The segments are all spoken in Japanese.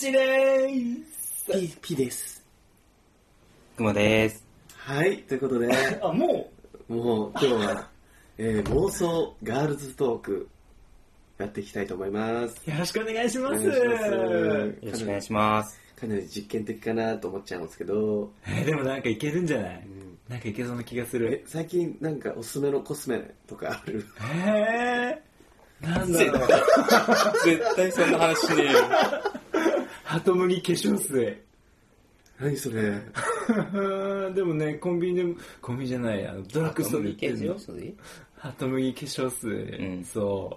ちでーす。 ピです。 くまです。 はい、ということで、もう今日は、妄想ガールズトークやっていきたいと思います。 よろしくお願いします。 よろしくお願いします。 かなり実験的かなと思っちゃうんですけど、 でもなんかいけるんじゃない？なんかいけそうな気がする。 最近なんかおすすめのコスメとかある？ なんだろう。 絶対そんな話しねえよ。 ハトムギ化粧水。 何それ？ でもね、コンビニじゃない、ドラッグストアで売ってるよ。ハトムギ化粧水。そう。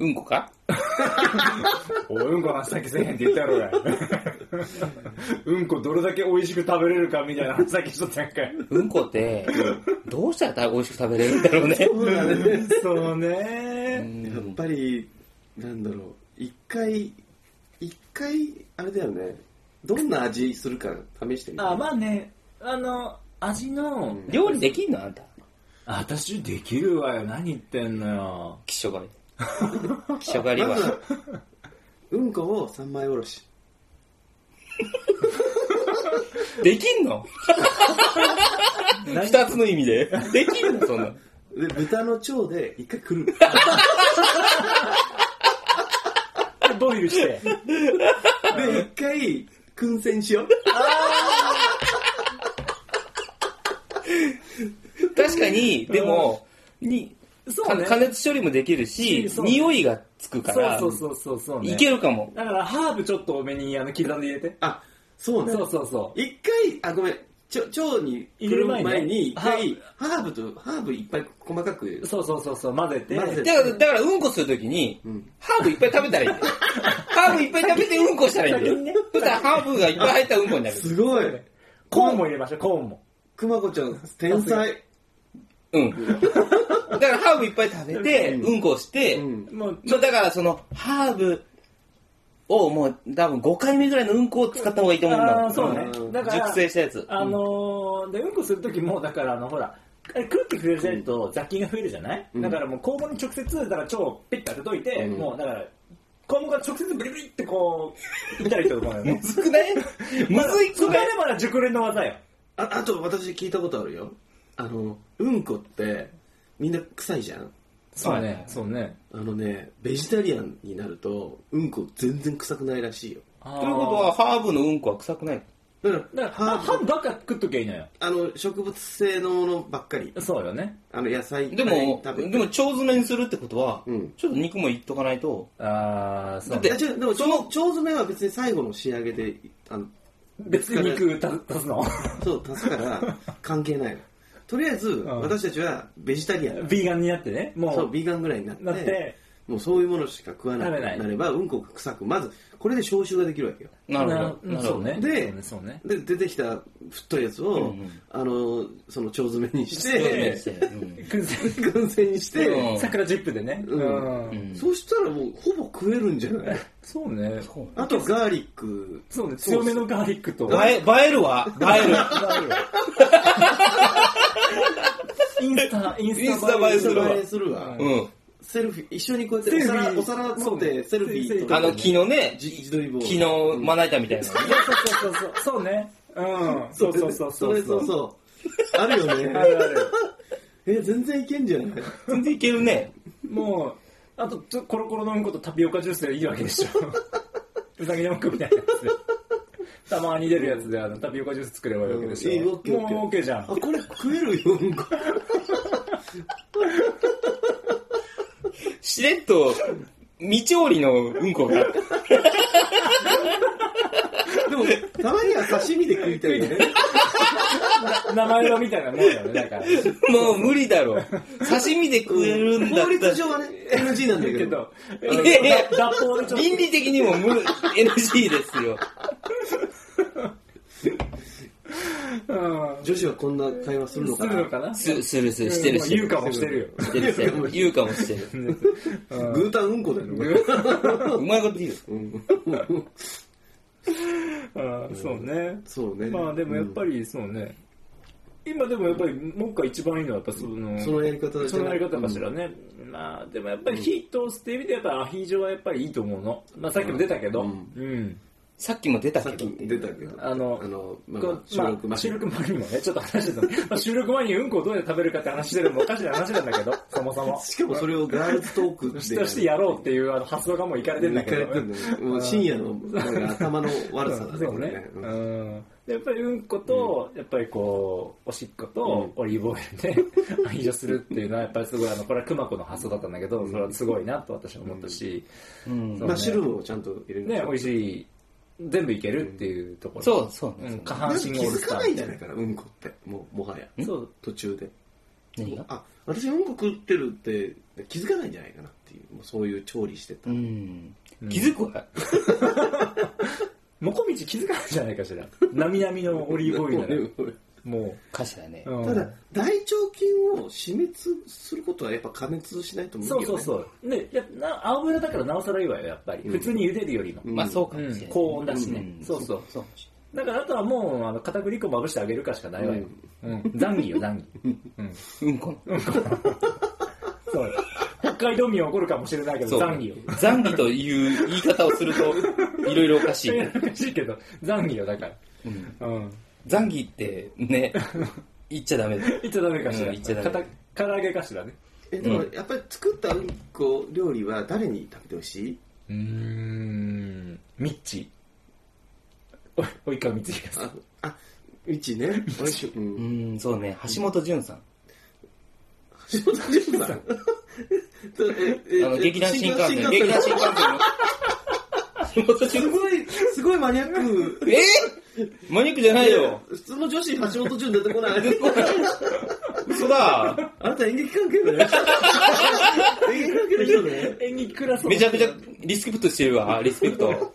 うんこか？ おい、うんこの話先せえへんって言ったやろが。うんこどれだけ美味しく食べれるかみたいな話先しとったやんかい。 うんこって、どうしたら美味しく食べれるんだろうね。 そうだね。 そうね。 やっぱり、なんだろう、一回、あれだよね。どんな味するか試してみる。 まあね、味の、 料理できんのあんた？ 私できるわよ。何言ってんのよ。 気象狩り。気象狩りは。 まずはうんこを3枚おろし。 できんの？二つの意味で。できんのそんな。 で、豚の腸で一回くる。 ボイルして。 で、一回、燻製しよう。 確かに、でも、 そうね、 加熱処理もできるし、匂いがつくから、 そうね。 いけるかも。 だからハーブちょっと多めに刻んで入れて。 そうね。 そう。 一回、ごめん。腸に来る前に、一回、ハーブいっぱい細かく。 そう、混ぜて。だからうんこするときに、ハーブいっぱい食べたらいいんだよ。ハーブいっぱい食べてうんこしたらいいんだよ。そしたらハーブがいっぱい入ったうんこになる。 すごい。 コーンも入れましょう、コーンも。 くまこちゃん、天才。 だからハーブいっぱい食べて、うんこして、だからその、ハーブをもう多分5回目ぐらいのうんこを使った方がいいと思うんだ。 そうね。だから、 熟成したやつ。 で、うんこするときも、だからほら、くるって触れちゃうと雑菌が増えるじゃない？だからもう肛門に直接、だから腸をピッと当てといて、もうだから、肛門が直接ブリブリってこう、いったりとかね。 むずくない？むずいくない？ それでまだ熟練の技よ。 あと私聞いたことあるよ。うんこってみんな臭いじゃん。 そうね。 ベジタリアンになるとうんこ全然臭くないらしいよ。 ということはハーブのうんこは臭くない？ だからハーブばっか食っときゃいいのよ。 植物性のものばっかり。 そうよね。 野菜でも腸詰めにするってことは、ちょっと肉もいっとかないと。 そう。でもその腸詰めは別に最後の仕上げで別に肉足すの？ そう足すから関係ないの。とりあえず、私たちはベジタリアン。 ビーガンになってね。 そう、ビーガンぐらいになって、もうそういうものしか食わなくなれば、うんこが臭く、まず、これで消臭ができるわけよ。 なるほど。 そうね。 で、出てきた太いやつを、その腸詰めにして、燻製にして、 桜ジップでね。 そしたらもう、ほぼ食えるんじゃない？ そうね。 あと、ガーリック。 そうね、強めのガーリックと。 映えるわ。映える。 インスタ映えするわ。セルフィー、一緒にこうやってお皿持ってセルフィーとか。 木のね、 自撮り棒。 木のまな板みたいな。 そうね。 そう。あるよね。 ある。 全然いけんじゃない？ 全然いけるね。 もう、あと、コロコロのうんことタピオカジュースでいいわけでしょ。うさぎのむみたいなやつで。たまに出るやつでタピオカジュース作ればいいわけでしょ。もう OK じゃん。 これ食えるよ、うんこ。 しれっと未調理のうんこが。 でも、たまには刺身で食いたいよね。 名前はみたいなもんだよね、だから。 もう無理だろ。刺身で食えるんだったら。 法律上はね、NG なんだけど。 倫理的にもNG ですよ。 女子はこんな会話するのかな？ するのかな？ してるし。 言うかもしてるよ。 言うかもしてる。 グータンうんこだよ。 うまいこと言う。 そうね。 まあでもやっぱりそうね。今でもやっぱりもう一回一番いいのはやっぱそのやり方そのやり方かしらね。まあでもやっぱり火通すっていう意味でやっぱアヒージョはやっぱりいいと思うの。まあさっきも出たけど。 さっきも出たけど。 さっき出たけど。 収録前にもね、ちょっと話してた収録前にうんこをどうやって食べるかって話してるのもおかしな話なんだけど、そもそも。 しかもそれをガールズトークとしてやろうっていう発想がもういかれてるんだけど。 もう深夜の頭の悪さだね。 そうね。やっぱりうんこと、やっぱりこう、おしっことオリーブオイルで愛情するっていうのは、やっぱりすごい、これは熊子の発想だったんだけど、それはすごいなと私は思ったし。 マッシュルームをちゃんと入れるね、美味しい。全部いけるっていうところ。 そう。 下半身気づかないんじゃないかな、うんこって。もはや。途中で。 何が？ あ、私うんこ食ってるって気づかないんじゃないかなっていう。もうそういう調理してた。 気づくわ。 もこみち気づかないんじゃないかしら。なみなみのオリーブオイルなら。もう。 かしらね。 ただ、大腸菌を死滅することはやっぱ加熱しないと無理よね。 そう。で、青油だからなおさらいいわよ、やっぱり。普通に茹でるよりも。 まあそうかもしれない。 高温だしね。そう。だからあとはもう、片栗粉まぶしてあげるかしかないわよ。ザンギよ、ザンギ。 うんこ。 そう。北海道民は怒るかもしれないけど、ザンギよ。 ザンギという言い方をすると、いろいろおかしい。 おかしいけど、ザンギよ、だから。 ザンギってね、言っちゃダメだ。 言っちゃダメかしら。 言っちゃダメ。 唐揚げかしらね。 でもやっぱり作ったうんこ料理は誰に食べてほしい？ ミッチ。おいかみつひがさん。 ミッチね。おいしい。そうね。橋本淳さん。 橋本淳さん。 劇団新幹線の。 すごいマニアック。 マニアックじゃないよ。 普通の女子、橋本淳出てこない。 嘘だ。 あなた演劇関係だね。演劇関係の人ね。 演劇クラス。 めちゃくちゃリスペクトしてるわ。リスペクト。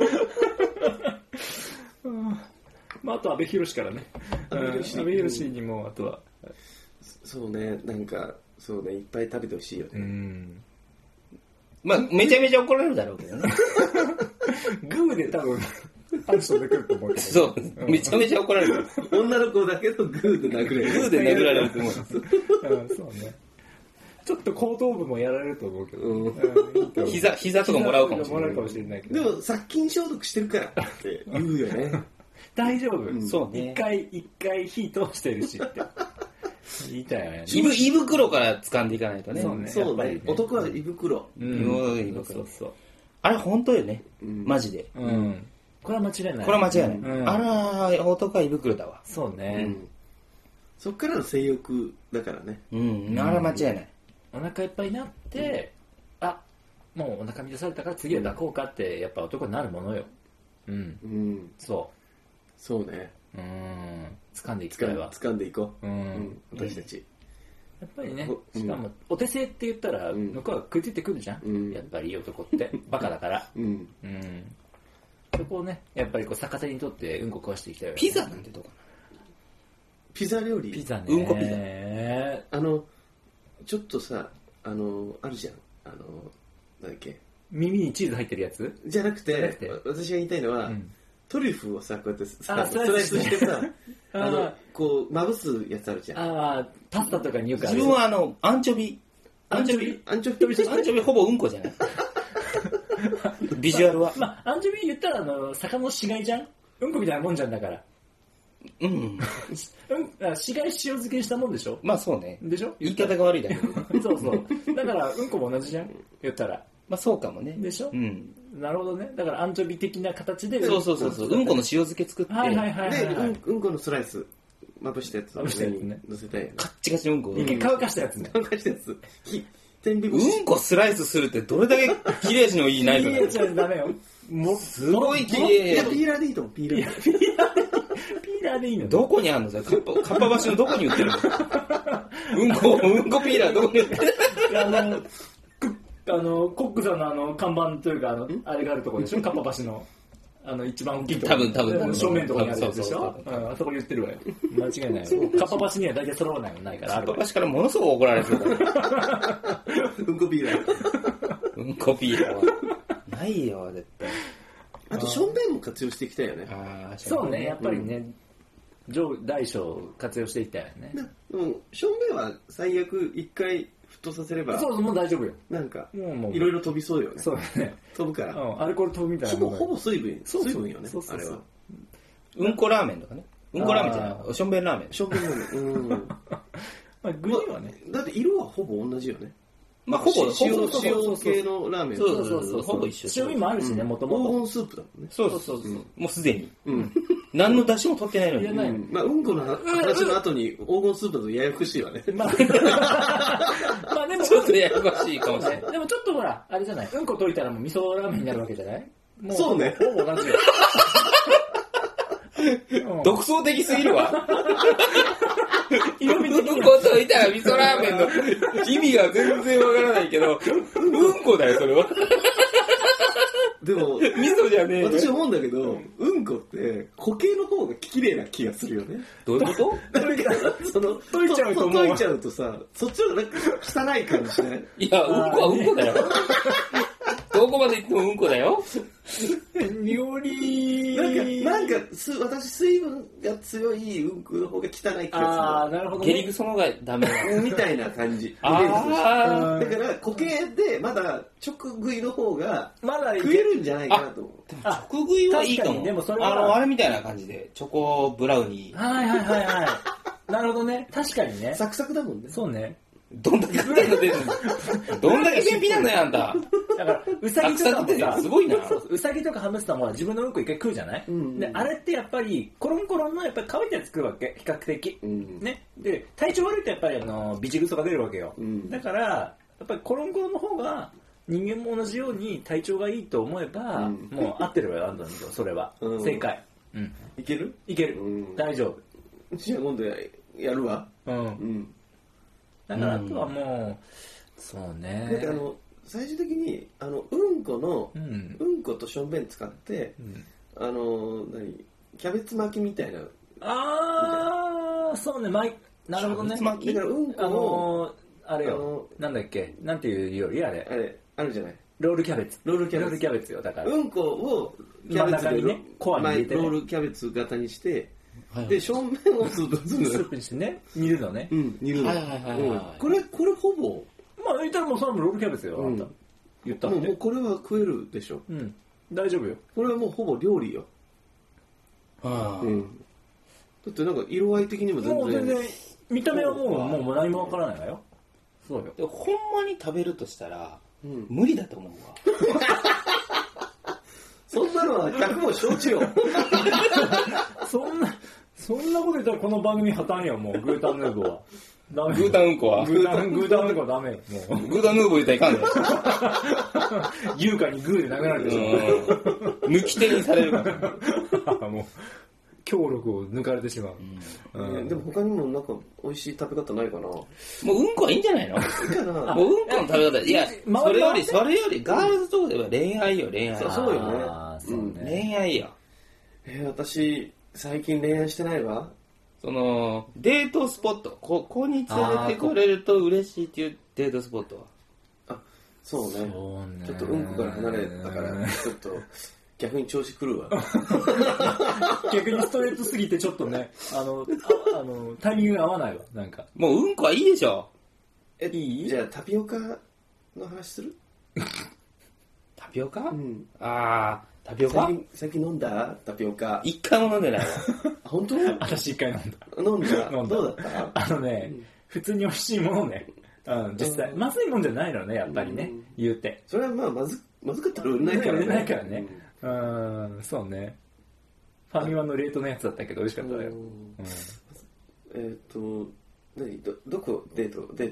あと阿部寛からね。阿部寛にも、あとは。 そうね、なんか、そうね、いっぱい食べてほしいよね。 まあ、めちゃめちゃ怒られるだろうけどね。 グーで多分、パンチ飛んでくると思うけど。 そう、めちゃめちゃ怒られる。 女の子だけどグーで殴られる。 グーで殴られると思う。 そうね。ちょっと後頭部もやられると思うけど。 膝とかもらうかもしれない。 でも、殺菌消毒してるからって言うよね。 大丈夫。 そうね。 一回火通してるしって。言いたいよね。 胃袋から掴んでいかないとね。 そうね。男は胃袋。 胃袋。あれ本当よね。マジで。 これは間違いない。 これは間違いない。あら、男は胃袋だわ。 そうね。 そっからの性欲だからね。 あれは間違いない。 お腹いっぱいになって、もうお腹満たされたから次は抱こうかって、やっぱ男になるものよ。 そうね。 掴んでいきたいわ。 掴んでいこう。私たち。 やっぱりね、しかもお手製って言ったら向こうが食いついてくるじゃん。やっぱり男ってバカだから。そこをね、やっぱり逆手にとってうんこ食わしていきたいわ。 ピザなんてどうかな。 ピザ料理。 ピザね。 うんこピザ。 ちょっとさ、あるじゃん。なんだっけ。 耳にチーズ入ってるやつじゃなくて、私が言いたいのは、トリュフをさ、こうやってスライスしてさ、こう、まぶすやつあるじゃん。 パスタとかによくある。 自分はアンチョビほぼうんこじゃないビジュアルは。 まあ、アンチョビ言ったら、魚の死骸じゃん。うんこみたいなもんじゃんだから。死骸塩漬けにしたもんでしょ。 まあそうね。 でしょ。 言い方が悪いだけど。 そう。だから、うんこも同じじゃん。言ったら。 まあそうかもね。 でしょ。なるほどね。だからアンチョビ的な形で。 そう。うんこの塩漬け作って。 で、うんこのスライス。まぶしたやつを上に乗せたい。 カッチカチのうんこ。 一回乾かしたやつね。 乾かしたやつ。 うんこスライスするってどれだけ切れ味のいいナイフだよ。 切れ味はダメよ。もうすごい綺麗。 ピーラーでいいと思う。ピーラーでいいの。 どこにあるの？かっぱ橋のどこに売ってるの？うんこピーラーどこに売ってる？ コックさんの看板というかあれがあるところでしょ。かっぱ橋の一番大きいところ。 多分正面のところにあるやつでしょ。あそこに売ってるわよ。間違いないよ。かっぱ橋には大体揃わないのないから。 かっぱ橋からものすごく怒られる。 うんこピーラー。 うんこピーラーはないよ絶対。 あと正面も活用していきたいよね。 そうね、やっぱりね、大小活用していきたいよね。 でも正面は最悪一回沸騰させれば。 そう、もう大丈夫よ。 なんか、いろいろ飛びそうよね。 そうね。 飛ぶから。 アルコール飛ぶみたいな。 ほぼ水分よね、あれは。 うんこラーメンとかね。うんこラーメンじゃない。しょんべんラーメン。 しょんべんラーメン。 まあ、具にはね。 だって色はほぼ同じよね。 まあ、ほぼ塩系のラーメン。 そう。ほぼ一緒。 塩味もあるしね、もともと。 黄金スープだもんね。 そう。もうすでに。何の出汁も取ってないのに。 まあ、うんこの話の後に黄金スープだとややこしいわね。 まあでも、 ちょっとややこしいかもしれない。 でもちょっとほら、あれじゃない。うんこ溶いたらもう味噌ラーメンになるわけじゃない？ そうね。 ほぼ同じよ。 独創的すぎるわ。うんこ溶いたら味噌ラーメンの意味が全然わからないけど、うんこだよ、それは。 でも、 味噌じゃねえよ。 私思うんだけど、うんこって固形の方が綺麗な気がするよね。 どういうこと溶いちゃうとさ、そっちの方が汚い感じしない？ いや、うんこはうんこだよ。どこまで行ってもうんこだよ。 料理なんか私水分が強いうんこの方が汚い気がする。 ああ、なるほど、ね。 下痢そのがダメだ。 みたいな感じ。 だから固形でまだ直食いの方が食えるんじゃないかなと思う。 直食いはいいかも。 でもそれはあれみたいな感じでチョコブラウニー。 はい。なるほどね。確かにね。 サクサクだもんね。 そうね。 どんだけ食えるの出るの？どんだけ便秘なんだよ、あんた。 だから、ウサギとかもさ、 すごいな。 ウサギとかハムスターも自分のうんこ一回食うじゃない、で、あれってやっぱり、コロンコロンのやっぱり乾いたやつ食うわけ、比較的。ね。で、体調悪いとやっぱりビチグソが出るわけよ。だから、やっぱりコロンコロンの方が、人間も同じように体調がいいと思えば、もう合ってるわよ、あんたのそれは。正解。 いける？ いける。大丈夫。 じゃあ今度やるわ。 だからあとはもう、そうね。 なんか最終的にうんことしょんべん使って、キャベツ巻きみたいな。 そうね、なるほどね。 だからうんこをあれよ、なんだっけ、なんていうよりあれあるじゃない。 ロールキャベツよ、だから。 うんこをキャベツでね、コアに入れて、 ロールキャベツ型にして、で、正面をスープにしてね、煮るのね。 煮るの。これほぼ。 まあ、言ったらもうそれもロールキャベツよ、あんた。言ったって。 もうこれは食えるでしょ。 大丈夫よ。 これはもうほぼ料理よ。だってなんか色合い的にも全然、見た目はもう何もわからないわよ。そうよ。 ほんまに食べるとしたら、無理だと思うわ。そんなのは100も承知よ。 そんなこと言ったらこの番組破綻よ、もう、グータンヌーボーは。ダメ。 グータンうんこはグータンヌーボーはダメよ。 もうグータンヌーボー言ったらいかんね。優香にグーで殴られてしまう。 抜き手にされるから。 もう、強力を抜かれてしまう。でも他にもなんか美味しい食べ方ないかな。もううんこはいいんじゃないの？もううんこの食べ方。いや、それよりガールズトークでは恋愛よ、恋愛。 そうよね。 恋愛よ。 私、最近恋愛してないわ。 デートスポット。ここに連れてこれると嬉しいっていうデートスポットは。 そうね。ちょっとうんこから離れたから、ちょっと逆に調子狂うわ。 逆にストレートすぎてちょっとね、タイミングが合わないわ、なんか。 もううんこはいいでしょ。 いい？じゃあタピオカの話する？ タピオカ？タピオカ？ 最近飲んだタピオカ。 一回も飲んでないわ。 本当？ 私一回飲んだ。 飲んだ。どうだった？ 普通に美味しいものね。実際。まずいもんじゃないのね、やっぱりね。言うて。 それはまあまずかったら売れないからね。 売れないからね。そうね。ファミマの冷凍のやつだったけど美味しかったよ。どこデートね。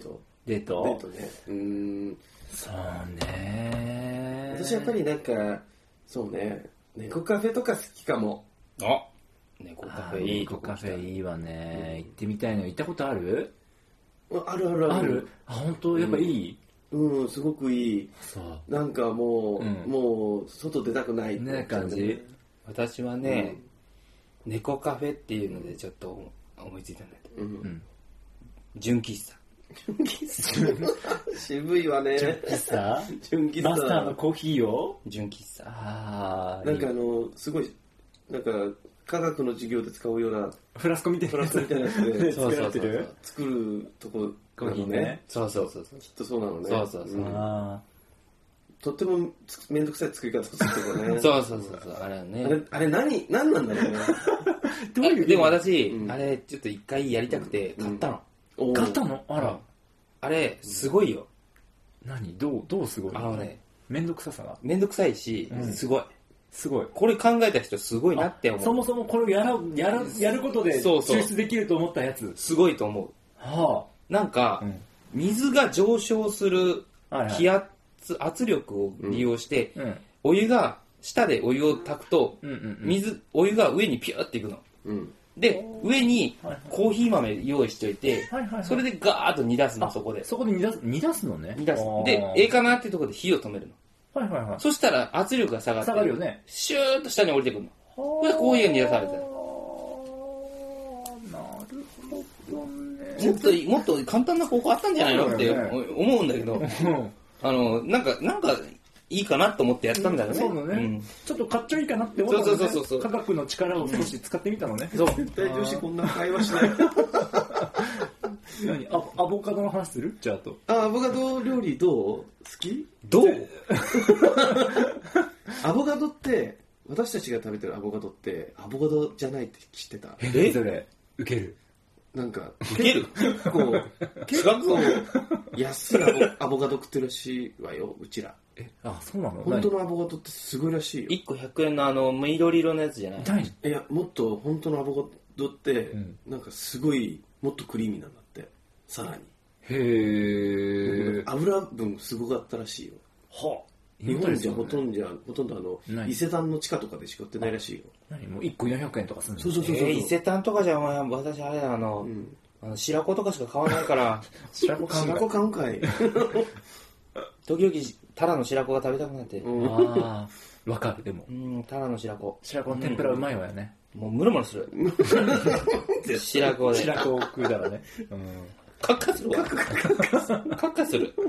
そうね。 私やっぱりなんか、そうね、猫カフェとか好きかも。 猫カフェいい。 猫カフェいいわね。行ってみたいの。行ったことある？ ある。 本当？やっぱいい？ すごくいい。なんかもう外出たくないね感じ。 私はね、猫カフェっていうのでちょっと思いついたんだけど、純喫茶。 渋いわね。 純喫茶マスターのコーヒーを純喫茶。 なんかすごいなんか科学の授業で使うようなフラスコみたいなやつで作られてる作るとこコーヒーね。 そうきっとそうなのね。 そうとってもめんどくさい作り方するとこね。 そうあれね。 あれ何なんだろうね。 でも私、あれちょっと一回やりたくて買ったの。 買ったの？あら。 あれすごいよ。 何？どうすごい？めんどくささが。 めんどくさいし、すごい。これ考えた人すごいなって思う。 そもそもこれをやることで抽出できると思ったやつ。 すごいと思う。 はあ。 なんか、水が上昇する圧力を利用して、お湯が、下でお湯を炊くと、お湯が上にピューっていくの。で、上にコーヒー豆用意しといて、それでガーッと煮出すの、そこで。 そこで煮出すのね。 煮出す。で、かなっていうところで火を止めるの。そしたら圧力が下がって、 下がるよね。 シューッと下に降りてくるの。これでコーヒーが煮出されてる。 なるほどね。 もっと簡単な方法あったんじゃないのって思うんだけど、なんかいいかなと思ってやったんだよね。 そうだね。ちょっとかっちょいいかなって思ったのね。そう。科学の力を少し使ってみたのね。 そう。絶対女子こんな会話しない。 何？アボカドの話する？じゃあと。 アボカド料理好き？ どう？ アボカドって私たちが食べてるアボカドってアボカドじゃないって知ってた？ それ受ける。 受ける？ 結構安いアボカド食ってるらしいわよ、うちら。 そうなの？ 本当のアボカドってすごいらしいよ。 1個100円の緑色のやつじゃない？ いや、もっと本当のアボカドって、なんかすごいもっとクリーミーなんだって、さらに。 へー。 油分すごかったらしいよ。 はあ。 日本じゃほとんど伊勢丹の地下とかでしか売ってないらしいよ。 もう1個400円とかするの？ そう。 伊勢丹とかじゃ私あれだ白子とかしか買わないから。 白子買うんかい。 時々タラの白子が食べたくなって。 わかる。でもタラの白子の天ぷらうまいわよね。 もうムルムルする。白子を食うだらね。 カッカするわ。カッカする。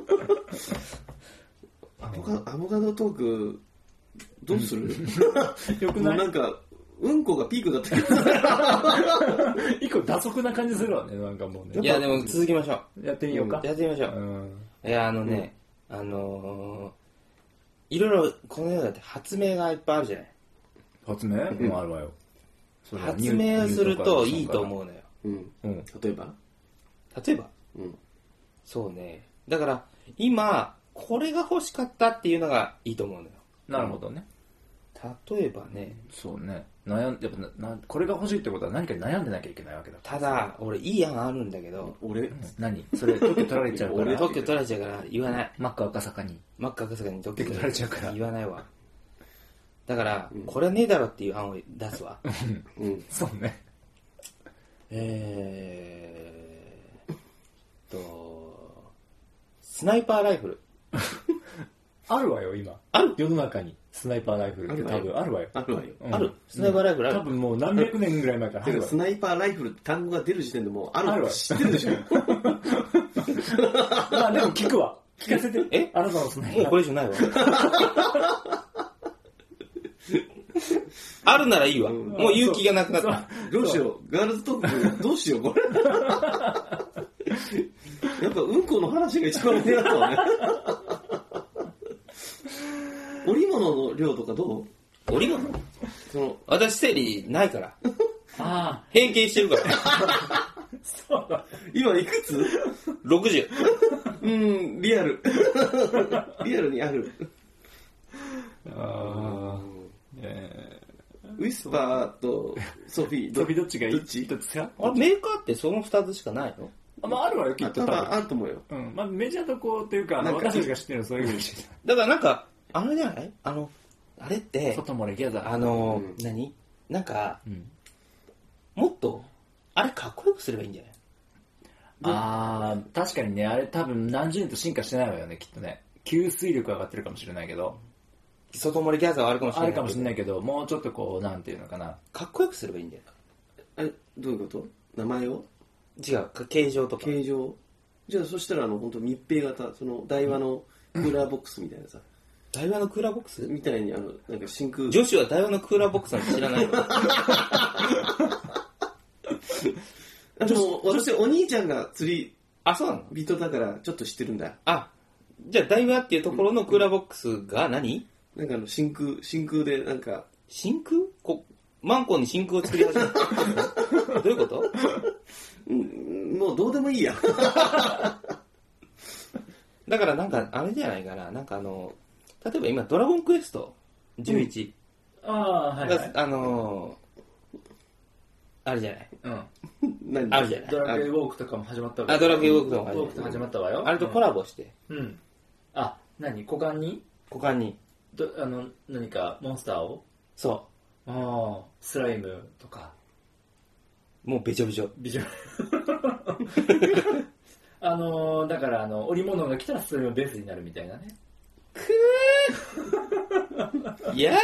アボカドトークどうする？ よくない？ なんかうんこがピークだったけど一個打足な感じするわね、なんかもうね。 いやでも続きましょう。やってみようか。 やってみましょう。いやいろいろこの世だって発明がいっぱいあるじゃない。 発明？もあるわよ。 発明するといいと思うのよ。 例えば？ そうね。だから今これが欲しかったっていうのがいいと思うのよ。 なるほどね。 例えばね。 そうね。これが欲しいってことは何かに悩んでなきゃいけないわけだ。 ただ、俺いい案あるんだけど。 何？それ特許取られちゃうから。 特許取られちゃうから言わない。 マック赤坂に特許取られちゃうから言わないわ。だから、これはねえだろっていう案を出すわ。 そうね。 スナイパーライフル。 あるわよ、今。世の中にスナイパーライフルって多分あるわよ。 ある。スナイパーライフルある。 多分もう何百年ぐらい前からあるわよ。 スナイパーライフルって単語が出る時点でもうあるわ。知ってるでしょ。 まあでも聞くわ。聞かせて。あなたのスナイパー。 もうこれ以上ないわ。あるならいいわ。もう勇気がなくなった。 どうしよう。ガールズトークどうしよう、これ。やっぱうんこの話が一番目だったわね。織物の量とかどう？ 織物？私生理ないから。変形してるから。 そうだ。 今いくつ？ 60。 リアル。リアルにある。ウィスパーとソフィー。 ソフィーどっちがいい？ メーカーってその2つしかないの？ あるわよ、きっと。 あると思うよ。 まあメジャーどこっていうか、私たちが知ってるのそういうふうにして。 だからなんか、あれじゃない？あれって、 外漏れギャザー。 何？なんか、もっと、あれかっこよくすればいいんじゃない？ 確かにね、あれ多分何十年と進化してないわよね、きっとね。吸水力上がってるかもしれないけど。 外漏れギャザーはあるかもしれない。 あるかもしれないけど、もうちょっとこう、なんていうのかな。 かっこよくすればいいんだよ。 どういうこと？名前を？ 違う、形状とか。 形状。じゃあそしたら本当密閉型、その台湾のクーラーボックスみたいなさ。 台湾のクーラーボックスみたいになんか真空。 女子は台湾のクーラーボックスなんて知らないの。 でも私お兄ちゃんが釣りそうなの人だからちょっと知ってるんだ。 じゃあ台湾っていうところのクーラーボックスが何？ なんか真空でなんか。 真空？マンコに真空を作り始めた。どういうこと？ もうどうでもいいや。 だからなんかあれじゃないかな。なんか例えば今ドラゴンクエスト11。 はいはい。 あるじゃない。 何あるじゃない。 ドラクエウォークとかも始まったわ。 ドラクエウォークとかも始まったわよ。 あれとコラボして。 何？股間に何かモンスターを？ そう。 スライムとか。 もうべちょべちょ。 だから織物が来たらそれがベースになるみたいなね。 やる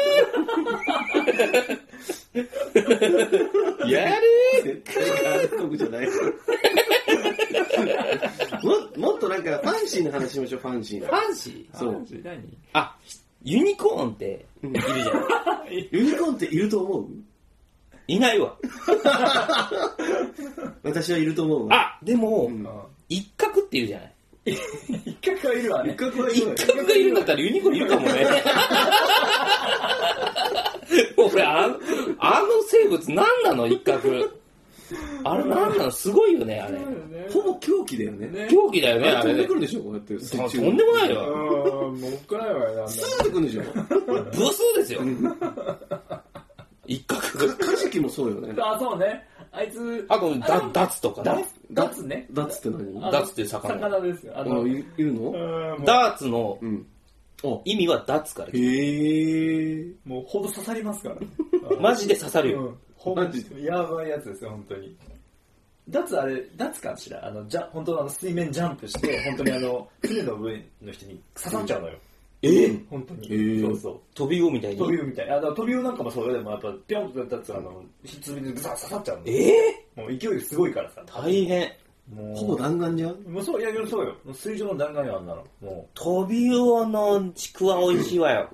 絶対ガールトークじゃない。もっとなんかファンシーな話しましょう。ファンシーな。 ファンシー？ そう。 何？ユニコーンっているじゃん。 ユニコーンっていると思う？ いないわ。 私はいると思うわ。 でも、一角っているじゃない。 一角はいるわね。 一角がいるんだったらユニコーンいるかもね。俺、あの生物何なの？一角。あれ何なの？すごいよね、あれ。 ほぼ狂気だよね。 狂気だよね、あれ。 飛んでくるでしょ、こうやって。 とんでもないよ。 もう一回はよ。 スーッてくるでしょ。 ブスですよ。一角。 カジキもそうよね。 そうね。あいつ。 あと、ダツとかね。 ダツね。 ダツって何？ ダツっていう魚。 魚ですよ。 いるの？ ダーツの意味はダツから来て。 もうほど刺さりますから。 マジで刺さるよ。 マジで。やばいやつですよ、本当に。ダツかしら本当水面ジャンプして、本当に船の上の人に刺さっちゃうのよ。本当に。そうそう。 飛び魚みたいに。 飛び魚みたい。飛び魚なんかもそうでもやっぱ、ぴょんとやったやつ、ひつみで刺さっちゃうの。もう勢いすごいからさ。 大変。 ほぼ弾丸じゃん？ もうそう、そうよ。水上の弾丸よ、あんなの。もう。 飛び魚のちくわ美味しいわよ。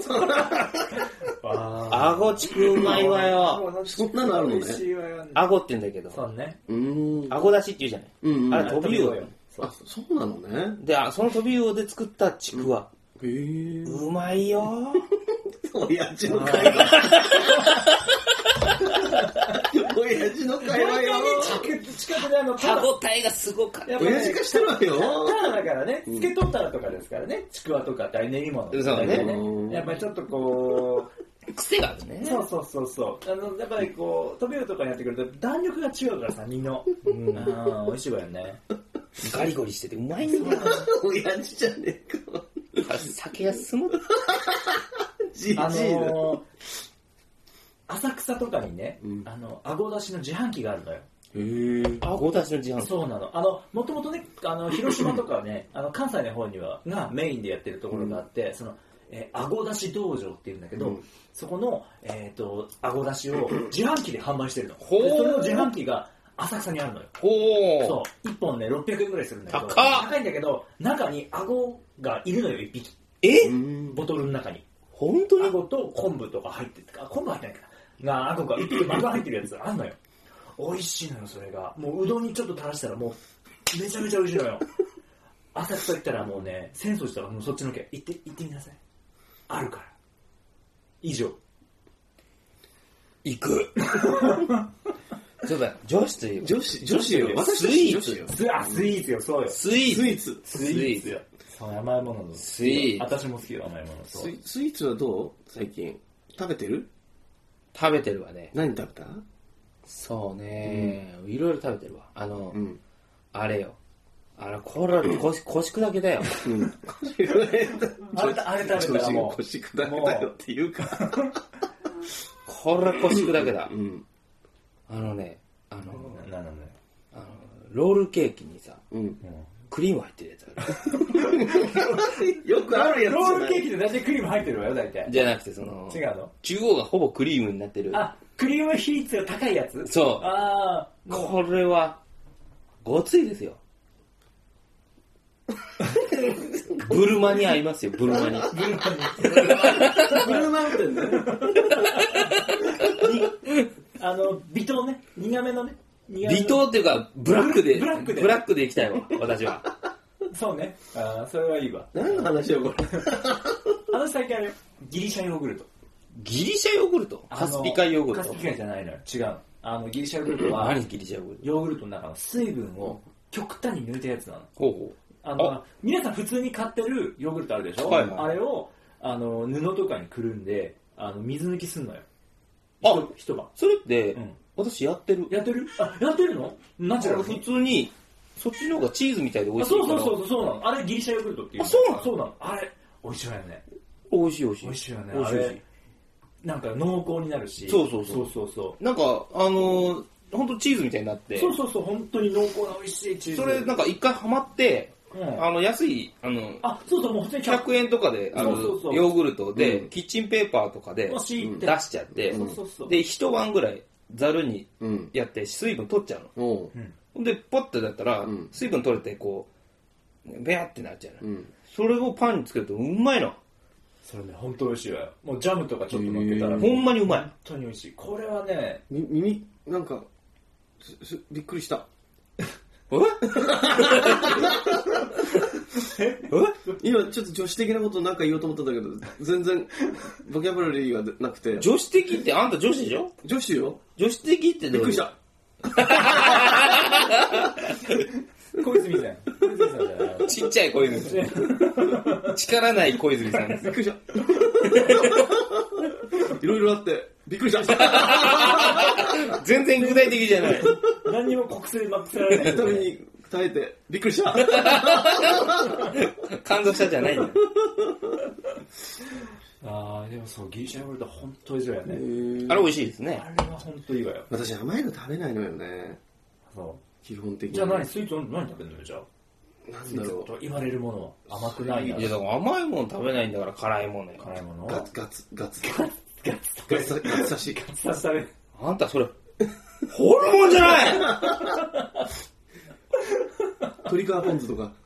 あごちくうまいわよ。 そんなのあるのね。 あごって言うんだけど。 そうね。 あごだしって言うじゃない。あれ飛び魚よ。 そうなのね。 で、その飛び魚で作ったちくわ。うまいよ。 親父の会話。親父の会話よ。 近くで歯応えがすごかった。 親父化してるわけよ。 だからね、つけとったらとかですからね、ちくわとかって練り物。 そうね。 やっぱりちょっとこう、癖があるね。 そう。やっぱりこう、飛び魚とかになってくると弾力が違うからさ、身の。美味しいわよね。 ガリゴリしててうまいんだよ。 親父じゃねえか。 酒が進む。 浅草とかにね、あごだしの自販機があるのよ。 あごだしの自販機。 そうなの。もともとね、広島とかね、関西の方にはがメインでやってるところがあって、あごだし道場っていうんだけど、そこのあごだしを自販機で販売してるの。その自販機が浅草にあるのよ。そう。1本ね、600円ぐらいするんだけど、高いんだけど、中にあごがいるのよ、1匹。ボトルの中に。 本当に？ あごと昆布とか入ってて、昆布入ってないかな。あごが1匹丸が入ってるやつあるのよ。美味しいのよ、それが。もううどんにちょっと垂らしたらもう、めちゃめちゃ美味しいのよ。浅草行ったらもうね、浅草寺とかもうそっちのけ、行ってみなさい。あるから。以上。 行く。そうだよ、女子という。 女子よ。 スイーツ。 スイーツよ、そうよ。 スイーツよ。甘いものの。 スイーツ。 私も好きよ、甘いもの。 スイーツはどう？最近。食べてる？ 食べてるわね。 何食べた？ そうね、いろいろ食べてるわ。あれよ。これ、腰砕けだよ。 あれ食べたらもう。 腰砕けだよっていうか。 これ腰砕けだ。ロールケーキにさ、クリーム入ってるやつある。よくあるやつ。 ロールケーキで大体クリーム入ってるわよ、大体。 じゃなくて、 違うの？ 中央がほぼクリームになってる。 クリーム比率が高いやつ？ そう。これは、ごついですよ。 ブルマに合いますよ、ブルマに。 ブルマってね。 微糖ね、苦めのね。 微糖っていうか、ブラックでいきたいわ、私は。 そうね。それはいいわ。 何の話よ、これ。 最近ギリシャヨーグルト。 ギリシャヨーグルト？カスピ海ヨーグルト？ カスピ海じゃないのよ。違う。ギリシャヨーグルトは、 何ギリシャヨーグルト？ ヨーグルトの中の水分を極端に抜いたやつなの。 ほうほう。 皆さん普通に買ってるヨーグルトあるでしょ、はいはい、あれを布とかにくるんで水抜きすんのよ。一晩。 それって、私やってる。 やってるの？ナチュラル。 普通にそっちの方がチーズみたいで美味しいから。 そうなの。あれギリシャヨーグルトっていう。そうなの。あれ美味しいよね。 美味しい。 美味しいよね。あれなんか濃厚になるし。 そう。なんか本当チーズみたいになって。 そう本当に濃厚な美味しいチーズ。 それなんか一回ハマって。安いそうもう普通に 100円とかでヨーグルトでキッチンペーパーとかで出しちゃってで一晩ぐらいざるにやって水分取っちゃうの。ほんでポッてだったら水分取れてこうベアってなっちゃうの。それをパンにつけるとうまいの。 それね本当美味しいわよ。もうジャムとかちょっと乗っけたらほんまにうまい。 本当に美味しい。これはね耳なんかびっくりした。今ちょっと女子的なことなんか言おうと思ったんだけど全然ボキャブラリーがなくて。 女子的ってあんた女子でしょ？ 女子よ。 女子的ってびっくりした。 小泉さんじゃない。 ちっちゃい小泉さん。力ない小泉さんです。 びっくりした。いろいろあってびっくりした。 全然具体的じゃない。 何にも国政マックスられない。 ために耐えてびっくりした。 感動したじゃないんだ。 でもそうギリシャヨーグルト本当にいいわよね。 あれ美味しいですね。 あれは本当いいわよ。 私甘いの食べないのよね。 そう基本的に。 じゃあ何スイーツ何食べるのよじゃあ。 なんだろう。 言われるものは甘くないや。 いやだから甘いもの食べないんだから辛いものよ。 辛いもの。 ガツ刺し。 あんたそれホルモンじゃない。 鶏皮ポン酢とか。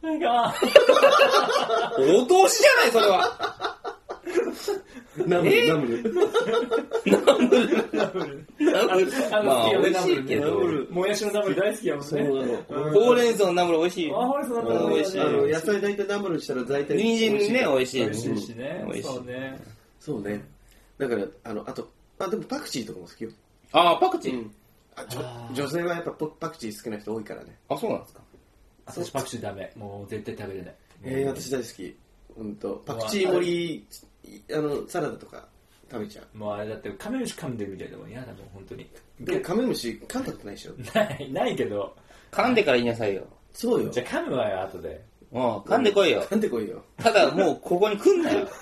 お通しじゃないそれは。 ナムル。 まあ美味しいけど。 もやしのナムル大好きやもんね。 ほうれん草のナムル美味しい。 ほうれん草のナムル美味しい。 野菜大体ナムルにしたら大体人参ね美味しい。 美味しいしね。 そうね。だからあとでもパクチーとかも好きよ。 パクチー。 女性はやっぱパクチー好きな人多いからね。 そうなんですか。 私パクチーダメ。もう絶対食べれない。 私大好き。パクチー盛りサラダとか食べちゃう。 もうあれだってカメムシ噛んでるみたいだもん。嫌だもん本当に。 でカメムシ噛んだことないでしょ。 ないけど。 噛んでから言いなさいよ。 そうよ。 じゃあ噛むわよ後で。 噛んでこいよ。 噛んでこいよ。 ただもうここに来んなよ。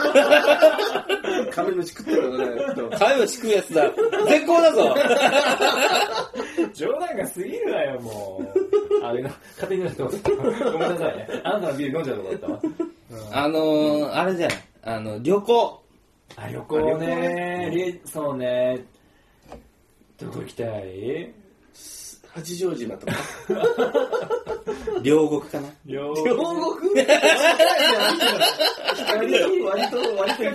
カメムシ食ってるからね。 カメムシ食うやつだ。絶好だぞ。 冗談が過ぎるわよもう。勝手に言うとごめんなさいね。あなたのビール飲んじゃうとこだったわ。 あれじゃん。旅行。 旅行ね。そうね。どこ行きたい？ 八丈島とか。 両国かな。 両国？割と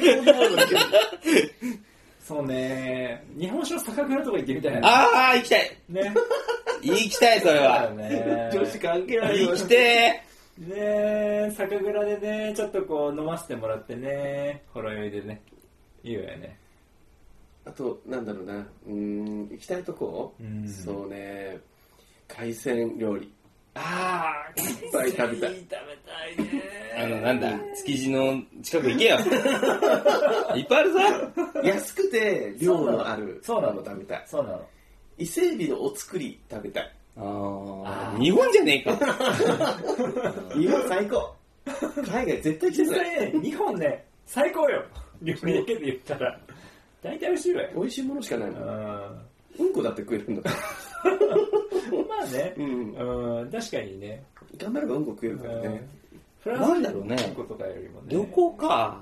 そうね。日本酒の酒蔵とか行ってみたいな。 行きたい。 ね。 行きたいそれは。 女子関係ないよ。 行きてー。ね酒蔵でねちょっとこう飲ませてもらってねほろ酔いでねいいわよね。 あとなんだろうな行きたいとこそうね海鮮料理。 いっぱい食べたいね。 なんだ築地の近く行けよ。いっぱいあるぞ。 安くて量のあるそうなの食べたい。 そうなの。 伊勢海老のお作り食べたい。 日本じゃねえか。 日本最高。海外絶対来てない。 日本ね最高よ。料理だけで言ったら大体美味しいわよ。 美味しいものしかないもん。うんこだって食えるんだ。 まあね。確かにね。 頑張ればうんこ食えるからね。 なんだろうね。 うんことかよりもね。 旅行か。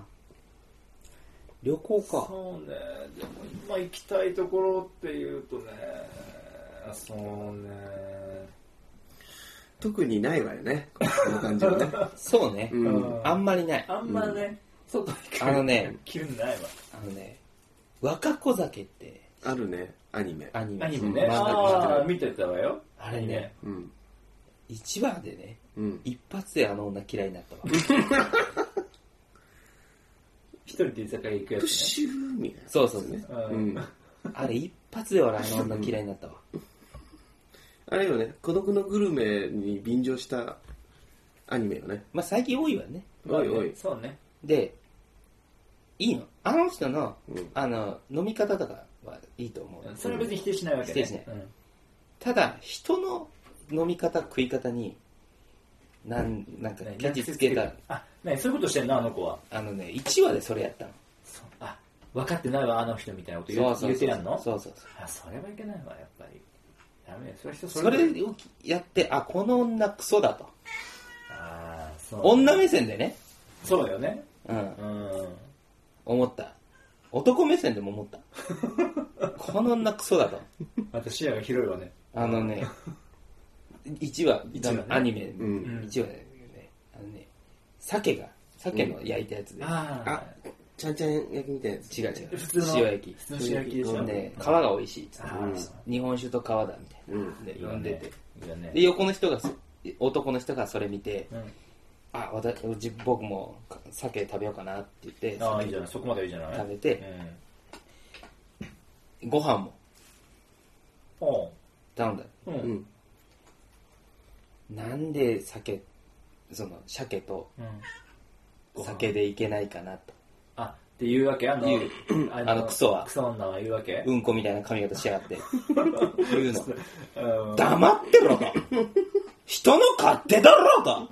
そうね。でも今行きたいところっていうとね。そうね。 特にないわよね、この感じはね。 そうね、あんまりない。 あんまね、外に着るんないわ。 若子酒ってあるね、アニメね。ああ、見てたわよ。 あれね、1話でね、一発であの女嫌いになったわ。 一人で居酒屋行くやつ、ね。プッシュみたいな。 そうそうね。あれ一発で俺あの女嫌いになったわ。 あれよね、孤独のグルメに便乗したアニメよね。 まあ最近多いわね。 多い。 そうね。 で、いいの。あの人の、飲み方とかはいいと思う。 それは別に否定しないわけね。否定しない。 ただ、人の飲み方、食い方に、なんか、ケチつけた。 そういうことしてんの、あの子は。 1話でそれやったの。 分かってないわ、あの人みたいなこと言ってやんの？ そう。 それはいけないわ、やっぱり。ダメよ、 それをやって、この女クソだと。女目線でね。 そうよね。 思った。男目線でも思った。この女クソだと。 また視野が広いわね。 1話、アニメ、1話でね、鮭の焼いたやつで。 ちゃんちゃん焼きみたいなやつ。 違う。 普通の塩焼き。 普通の塩焼きでしょ。 皮が美味しい。日本酒と皮だみたいな。で、読んでて。で、横の人が、男の人がそれ見て、僕も鮭食べようかなって言って、 いいじゃない、そこまでいいじゃない。 食べて、ご飯も頼んだ。なんで鮭と酒でいけないかなと。 っていうわけ？ クソは。 クソ女は言うわけ？ うんこみたいな髪型しやがって。言うの。黙ってろと。人の勝手だろと。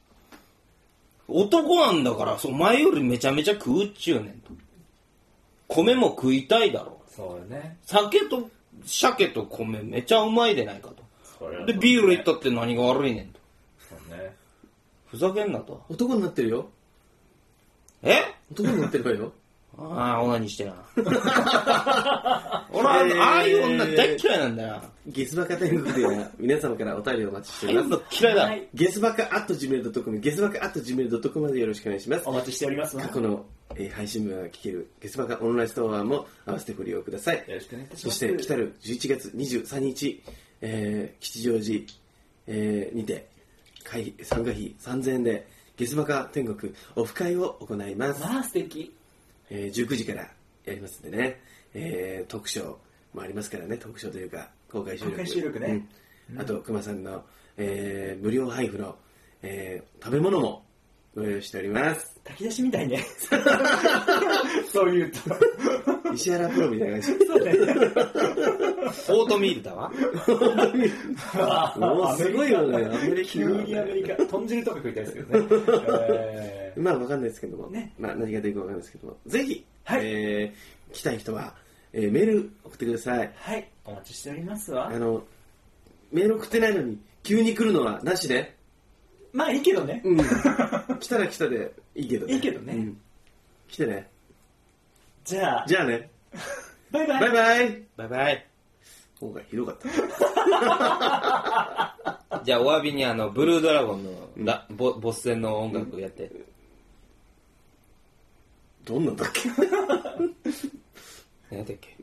男なんだから、お前よりめちゃめちゃ食うっちゅうねんと。米も食いたいだろ。 そうよね。 酒と鮭と米めちゃうまいでないかと。で、ビールいったって何が悪いねんと。 そうね。 ふざけんなと。 男になってるよ。男になってるわよ。 オナニーしてな。俺はああいう女大嫌いなんだよ。 ゲスバカ天国では皆様からお便りをお待ちしております。 嫌いだ。 ゲスバカ@gmail.com、ゲスバカ@gmail.com までよろしくお願いします。 お待ちしております。 過去の配信分が聞けるゲスバカオンラインストアも合わせてご利用ください。 よろしくお願いいたします。そして来たる11月23日、吉祥寺、にて参加費3000円でゲスバカ天国オフ会を行います。 素敵。 19時からやりますんでね、トークショーもありますからね、トークショーというか公開収録ね、あと熊さんの、無料配布の、食べ物もご用意しております。 炊き出しみたいね。そう言うと石原プロみたいな感じ。 そうね。 オートミールだわ。 もうすごいよね。 急にアメリカ。豚汁とか食いたいですけどね。 まあわかんないですけども、まあ何ができるかわかんないですけども、ぜひ、来たい人は、メール送ってください。 はい、お待ちしておりますわ。 メール送ってないのに急に来るのはなしで。 まあいいけどね。 来たら来たでいいけどね。 いいけどね。 来てね。 じゃあね。 バイバイ。 バイバイ。 今回ひどかった。 じゃあお詫びにブルードラゴンのボス戦の音楽をやって。 どんなんだっけ？ 何だっけ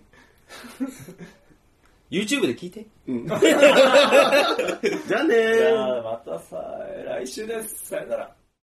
？YouTube で聞いて。 じゃあねー。 じゃあまた来週です。さよなら。